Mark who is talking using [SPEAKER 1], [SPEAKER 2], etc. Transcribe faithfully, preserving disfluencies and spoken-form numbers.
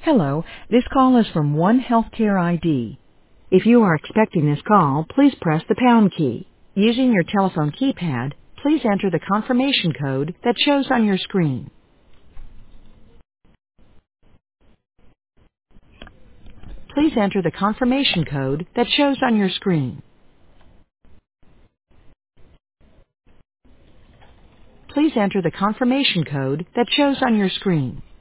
[SPEAKER 1] Hello, this call is from One Healthcare I D. If you are expecting this call, please press the pound key. Using your telephone keypad, please enter the confirmation code that shows on your screen. Please enter the confirmation code that shows on your screen. Please enter the confirmation code that shows on your screen.